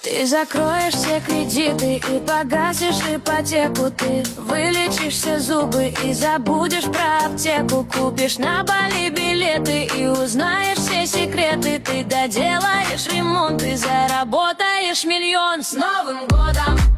Ты закроешь все кредиты и погасишь ипотеку. Ты вылечишь все зубы и забудешь про аптеку. Купишь на Бали билеты и узнаешь все секреты. Ты доделаешь ремонт и заработаешь миллион. С Новым годом!